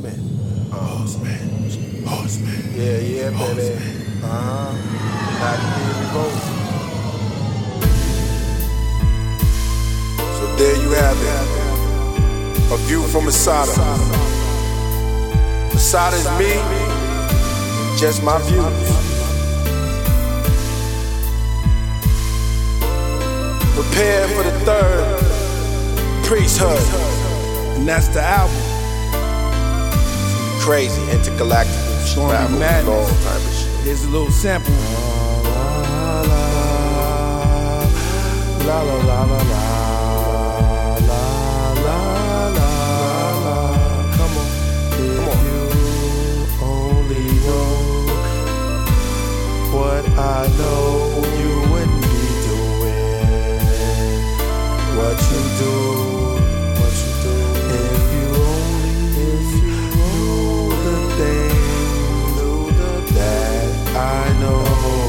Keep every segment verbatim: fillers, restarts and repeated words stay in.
Horseman. Horseman. Horseman. Yeah, yeah, baby. Uh-huh. Now here we go. So there you have it. A view from Masada. Masada is me, just my views. Prepare for the third priesthood. And that's the album. Crazy, intergalactic, travel, all type of shit. Here's a little sample. La la la la la la la la la. Come on, come on. If you only know what I know, you wouldn't be doing what you do. What you do. If you only, if you knew the things, knew the that I know,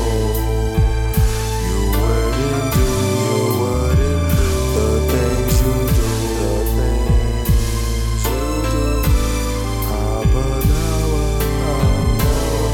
you wouldn't do, you wouldn't do the things you do, the things you do. Ah, but now I know.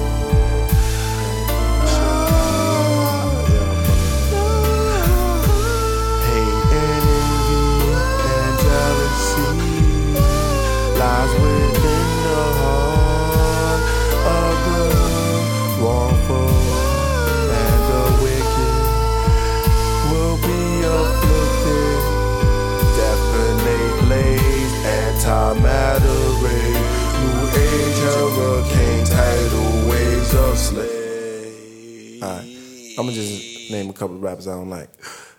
Hate and envy and jealousy lies within the heart of the wrongful, and the wicked will be afflicted. Definite blaze, antimatter rays, new age hurricane, tidal waves of slave. Alright, I'ma just name a couple of rappers I don't like.